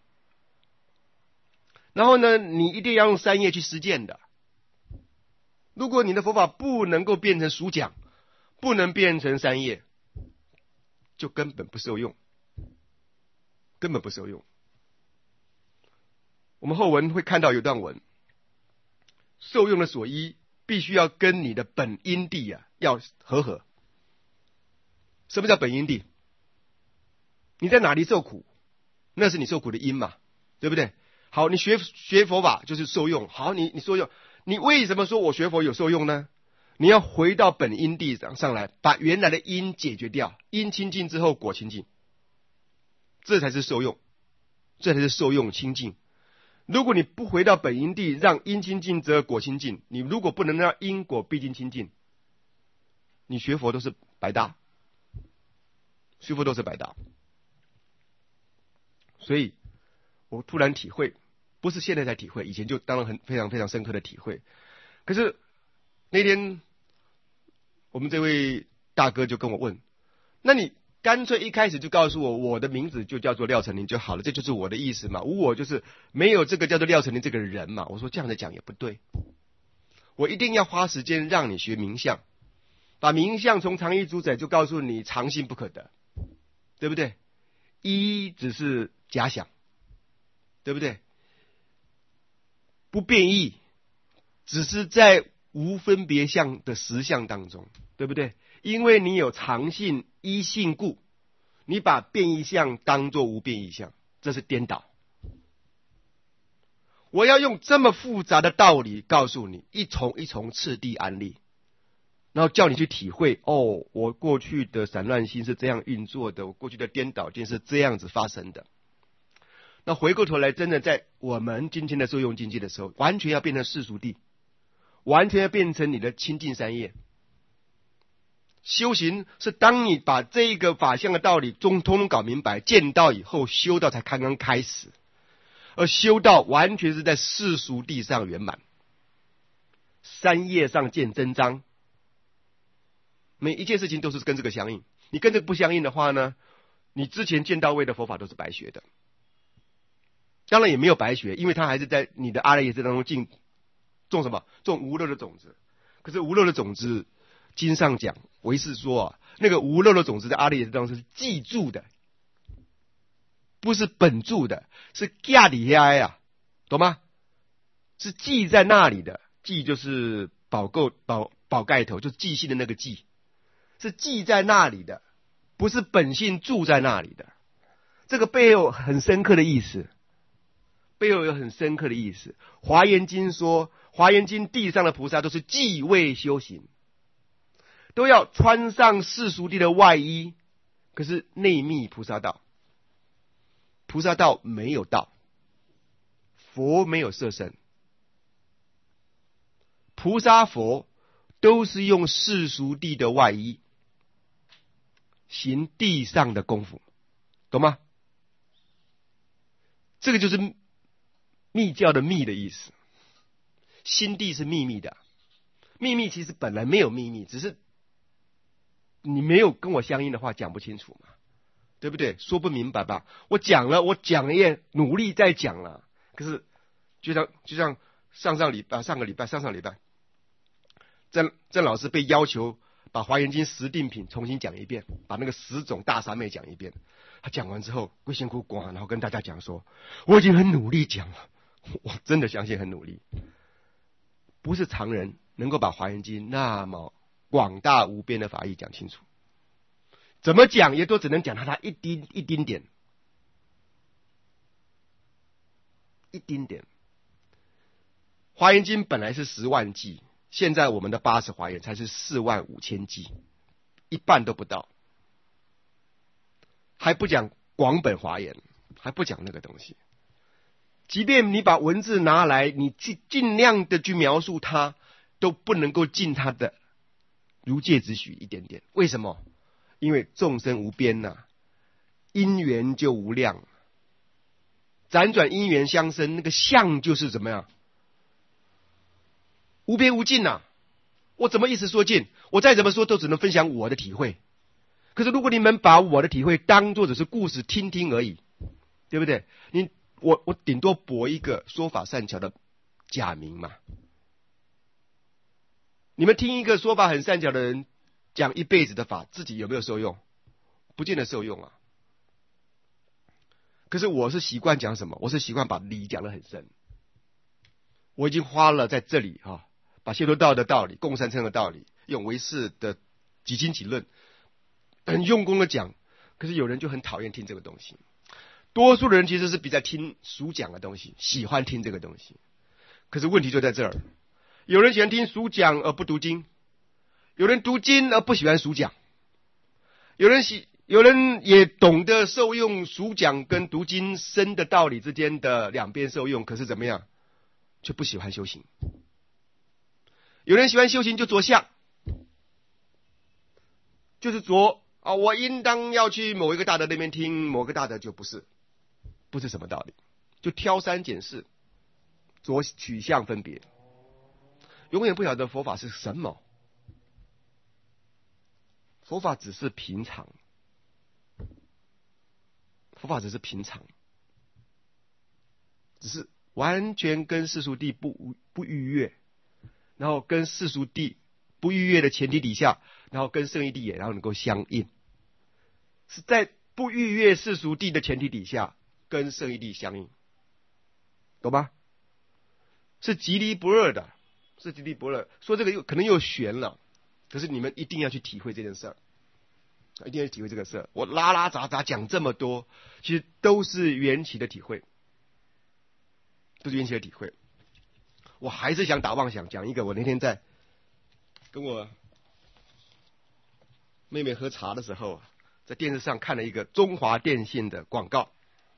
然后呢你一定要用三业去实践的。如果你的佛法不能够变成俗讲，不能变成三业，就根本不受用。我们后文会看到有段文，受用的所依必须要跟你的本因地要合。什么叫本因地？你在哪里受苦，那是你受苦的因嘛，对不对？好，你学佛法就是受用。好，你受用，你为什么说我学佛有受用呢？你要回到本因地上来，把原来的因解决掉，因清净之后果清净，这才是受用，这才是受用清净。如果你不回到本因地，让因清净则果清净，你如果不能让因果毕竟清净，你学佛都是白搭，所以我突然体会，不是现在才体会，以前就当然非常非常深刻的体会。可是那天我们这位大哥就跟我问，那你干脆一开始就告诉我的名字就叫做廖成林就好了，这就是我的意思嘛，无我就是没有这个叫做廖成林这个人嘛。我说这样的讲也不对，我一定要花时间让你学名相， 把名相从常意主宰，就告诉你常性不可得，对不对？一只是假想，对不对？不变异，只是在无分别相的实相当中，对不对？因为你有常性一性故，你把变异相当作无变异相，这是颠倒。我要用这么复杂的道理告诉你，一重一重次第安立，然后叫你去体会，哦，我过去的散乱心是这样运作的，我过去的颠倒见是这样子发生的。那回过头来，真的在我们今天的受用境界的时候，完全要变成世俗谛，完全要变成你的清净三业。修行是当你把这个法相的道理通通搞明白，见到以后，修道才刚刚开始。而修道完全是在世俗谛上圆满，三业上见真章，每一件事情都是跟这个相应。你跟这个不相应的话呢，你之前见到位的佛法都是白学的。当然也没有白学，因为它还是在你的阿赖耶识当中种什么？种无漏的种子。可是无漏的种子，经上讲，唯识说啊，那个无漏的种子在阿赖耶识当中是记住的，不是本住的，是架底下呀，懂吗？是记在那里的，记就是宝盖头，就是记性的那个记，是记在那里的，不是本性住在那里的。这个背后很深刻的意思，背后有很深刻的意思。华严经说，华严经地上的菩萨都是既位修行，都要穿上世俗谛的外衣，可是内密菩萨道。菩萨道没有道，佛没有色身，菩萨佛都是用世俗谛的外衣行地上的功夫，懂吗？这个就是密教的密的意思。心地是秘密的，秘密其实本来没有秘密，只是你没有跟我相应的话讲不清楚嘛，对不对？说不明白吧？我讲了也努力在讲了，可是就像上个礼拜，郑老师被要求把《华严经》十定品重新讲一遍，把那个10种大三昧讲一遍。他讲完之后，归仙姑光，然后跟大家讲说，我已经很努力讲了，我真的相信很努力，不是常人能够把《华严经》那么广大无边的法义讲清楚。怎么讲也都只能讲它一丁点，一丁点。华严经本来是10万偈，现在我们的80华严才是45000偈，一半都不到，还不讲广本华严，还不讲那个东西。即便你把文字拿来，你去尽量的去描述它，都不能够尽它的如芥子许一点点。为什么？因为众生无边呐，因缘就无量，辗转因缘相生，那个相就是怎么样？无边无尽呐。我怎么一时说尽？我再怎么说都只能分享我的体会。可是如果你们把我的体会当作只是故事听听而已，对不对？我顶多博一个说法善巧的假名嘛。你们听一个说法很善巧的人讲一辈子的法，自己有没有受用？不见得受用啊。可是我是习惯讲什么？我是习惯把理讲得很深。我已经花了在这里把解脱道的道理、共三乘的道理，用唯识的几经几论，很用功的讲。可是有人就很讨厌听这个东西。多数的人其实是比较听俗讲的东西，喜欢听这个东西。可是问题就在这儿，有人喜欢听俗讲而不读经，有人读经而不喜欢俗讲，有人也懂得受用俗讲跟读经深的道理之间的两边受用，可是怎么样，却不喜欢修行。有人喜欢修行就着相，就是着我应当要去某一个大德那边听，某个大德就不是什么道理，就挑三拣四，着取向分别，永远不晓得佛法是什么。佛法只是平常，佛法只是平常，只是完全跟世俗谛不逾越，然后跟世俗谛不逾越的前提底下， 然后跟圣义地也然后能够相应，是在不逾越世俗地的前提底下跟圣义地相应，懂吗？是极离不二的，是极离不二。说这个可能又悬了，可是你们一定要去体会这件事儿，一定要去体会这个事儿。我拉拉杂杂讲这么多，其实都是缘起的体会，都是缘起的体会。我还是想打妄想，讲一个我那天在跟我妹妹喝茶的时候，在电视上看了一个中华电信的广告。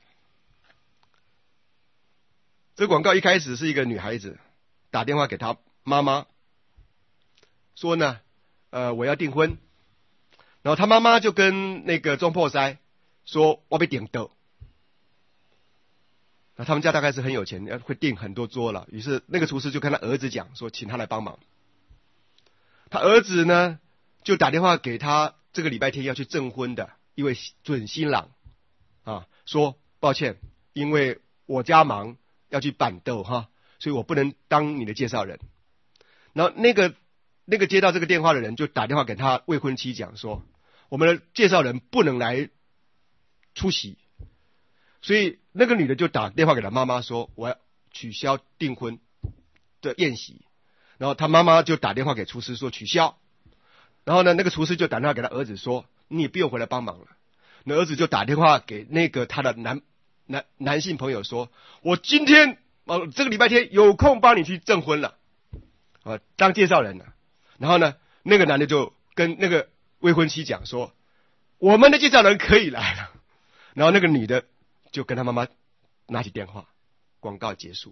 这个广告一开始是一个女孩子打电话给她妈妈，说呢，我要订婚。然后她妈妈就跟那个中破塞说，我被订到。那他们家大概是很有钱，会订很多桌了。于是那个厨师就跟他儿子讲说，请他来帮忙。他儿子呢就打电话给他这个礼拜天要去证婚的一位准新郎啊，说抱歉，因为我家忙要去板豆哈，所以我不能当你的介绍人。然后那个接到这个电话的人就打电话给他未婚妻讲说，我们的介绍人不能来出席。所以那个女的就打电话给她妈妈说，我要取消订婚的宴席。然后她妈妈就打电话给厨师说取消。然后呢，那个厨师就打电话给他儿子说，你也不用回来帮忙了。那儿子就打电话给那个他的男性朋友说，我今天这个礼拜天有空帮你去证婚了，当介绍人了。然后呢，那个男的就跟那个未婚妻讲说，我们的介绍人可以来了。然后那个女的就跟他妈妈拿起电话，广告结束。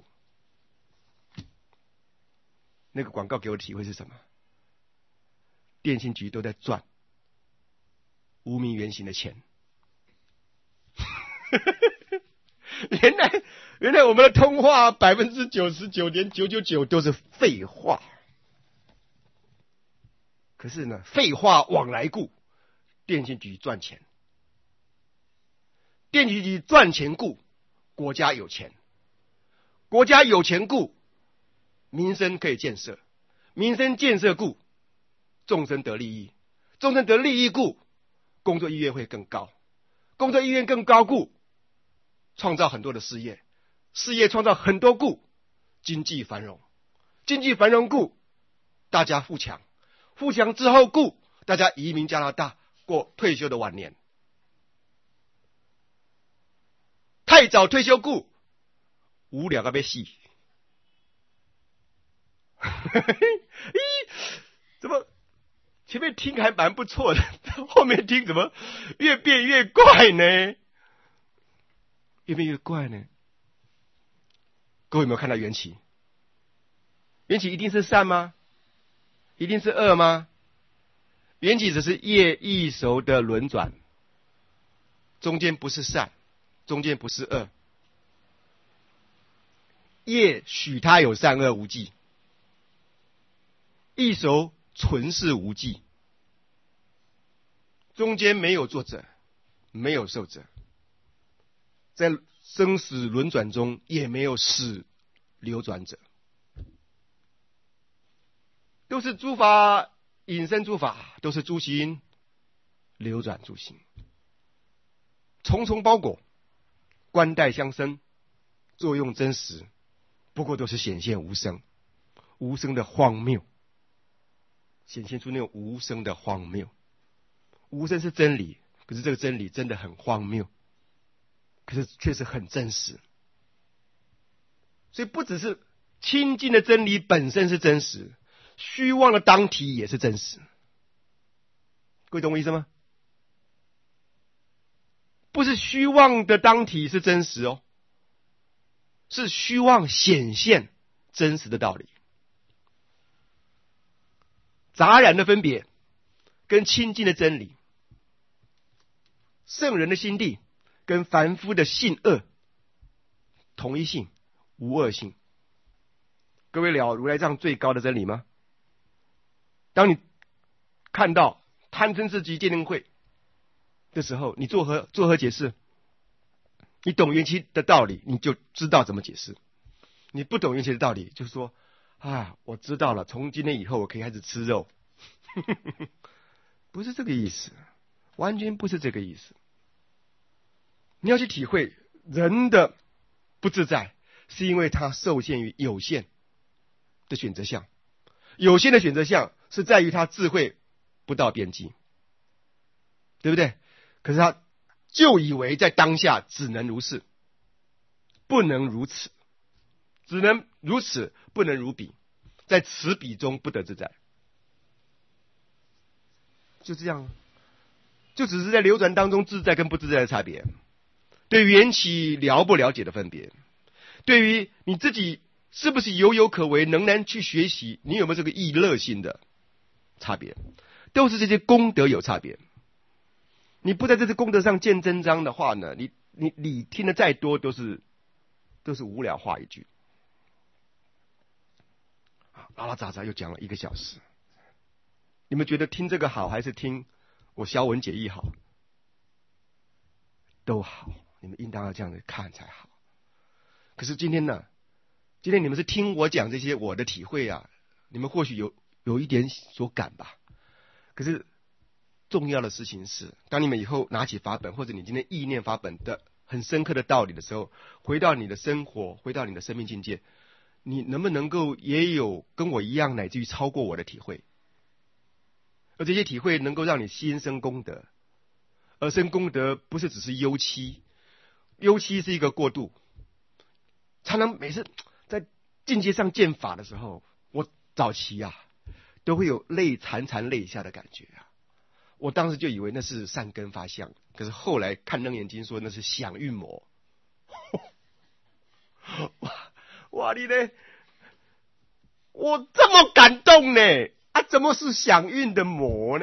那个广告给我的体会是什么？电信局都在赚无名原型的钱。原来我们的通话99.999%都是废话。可是呢，废话往来故，电信局赚钱。电信局赚钱故，国家有钱。国家有钱故，民生可以建设。民生建设故，众生得利益。众生得利益故，工作意愿会更高。工作意愿更高故，创造很多的事业。事业创造很多故，经济繁荣。经济繁荣故，大家富强。富强之后故，大家移民加拿大，过退休的晚年。太早退休故，无聊到要死。怎么前面听还蛮不错的，后面听怎么越变越怪呢？越变越怪呢？各位有没有看到缘起？缘起一定是善吗？一定是恶吗？缘起只是业易熟的轮转，中间不是善，中间不是恶。业许它有善恶无记，易熟纯是无记，中间没有作者，没有受者，在生死轮转中也没有死流转者，都是诸法引生诸法，都是诸行流转诸行，重重包裹，关带相生，作用真实，不过都是显现无生，无生的荒谬，显现出那种无生的荒谬。无生是真理，可是这个真理真的很荒谬，可是确实很真实。所以不只是清净的真理本身是真实，虚妄的当体也是真实。各位懂我意思吗？不是虚妄的当体是真实哦，是虚妄显现真实的道理。杂然的分别跟清净的真理，圣人的心地跟凡夫的性恶同一性，无恶性。各位了如来藏最高的真理吗？当你看到贪嗔痴集戒定慧的时候，你作何解释？你懂缘起的道理，你就知道怎么解释。你不懂缘起的道理，就说我知道了，从今天以后我可以开始吃肉。 不是这个意思，完全不是这个意思。你要去体会人的不自在，是因为他受限于有限的选择项，有限的选择项是在于他智慧不到边际，对不对？可是他就以为在当下只能如是，不能如此，只能如此，不能如彼，在此彼中不得自在，就这样，就只是在流转当中自在跟不自在的差别，对缘起了不了解的分别，对于你自己是不是有可为，仍然去学习，你有没有这个意乐性的差别，都是这些功德有差别。你不在这些功德上见真章的话呢，你听的再多都是无聊话一句。拉拉杂杂又讲了1个小时，你们觉得听这个好，还是听我消文解义好？都好，你们应当要这样的看才好。可是今天呢，今天你们是听我讲这些我的体会啊，你们或许有一点所感吧。可是重要的事情是，当你们以后拿起法本，或者你今天意念法本的很深刻的道理的时候，回到你的生活，回到你的生命境界，你能不能够也有跟我一样，乃至于超过我的体会？而这些体会能够让你心生功德，而生功德不是只是忧戚，忧戚是一个过渡。常常每次在境界上见法的时候，我早期啊都会有泪潺潺泪下的感觉啊。我当时就以为那是善根发相，可是后来看楞严经说那是想运魔。哇你呢？我这么感动呢，啊，怎么是想运的魔呢？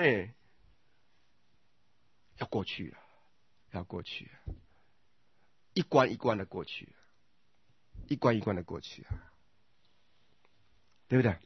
要过去了，要过去了，一关一关的过去，一关一关的过去，对不对？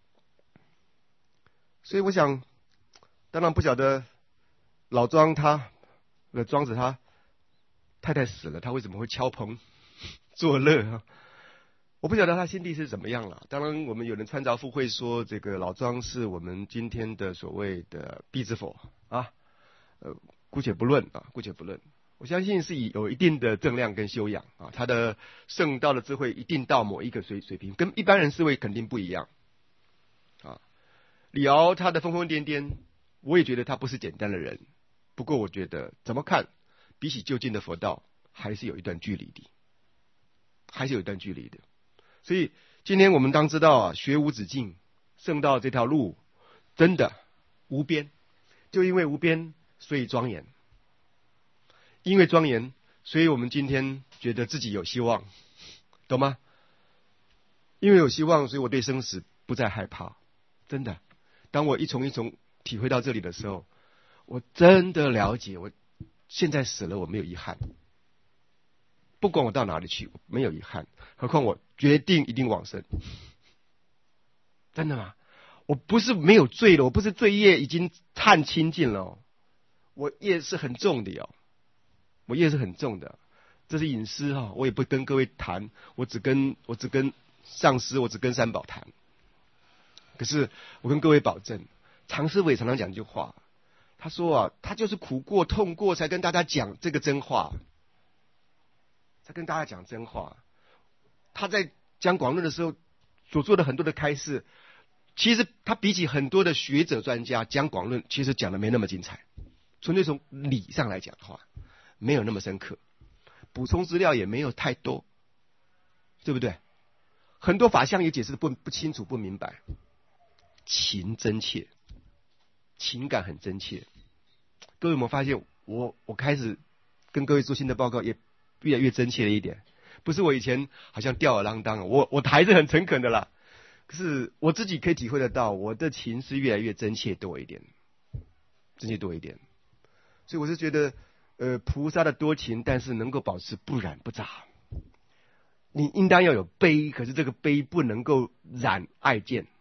所以我想，当然不晓得老庄庄子他太太死了，他为什么会敲棚作乐啊？我不晓得他心地是怎么样了。当然，我们有人穿凿附会说，这个老庄是我们今天的所谓的必之佛啊，姑且不论啊，姑且不论。我相信是有一定的正量跟修养啊，他的圣道的智慧一定到某一个水平，跟一般人思维肯定不一样啊。李敖他的疯疯癫癫，我也觉得他不是简单的人。不过我觉得怎么看，比起就近的佛道，还是有一段距离的，还是有一段距离的。所以今天我们当知道啊，学无止境，圣道这条路真的无边，就因为无边，所以庄严。因为庄严，所以我们今天觉得自己有希望，懂吗？因为有希望，所以我对生死不再害怕。真的，当我一重一重体会到这里的时候，我真的了解，我现在死了我没有遗憾，不管我到哪里去，我没有遗憾。何况我决定一定往生，真的吗？我不是没有罪了，我不是罪业已经探清净了哦，我业是很重的哟。我业是很重的，这是隐私哈，我也不跟各位谈，我只跟上师，我只跟三宝谈。可是我跟各位保证，常师伟常常讲一句话，他说啊，他就是苦过痛过才跟大家讲这个真话，才跟大家讲真话。他在讲广论的时候所做的很多的开示，其实他比起很多的学者专家讲广论，其实讲的没那么精彩，纯粹从理上来讲的话，没有那么深刻，补充资料也没有太多，对不对？很多法相也解释的不清楚不明白。情真切，情感很真切。各位有没有发现，我开始跟各位做新的报告也越来越真切了一点，不是我以前好像吊儿郎当，我还是很诚恳的啦。可是我自己可以体会得到，我的情是越来越真切多一点，真切多一点。所以我是觉得菩萨的多情，但是能够保持不染不杂。你应当要有悲，可是这个悲不能够染爱见，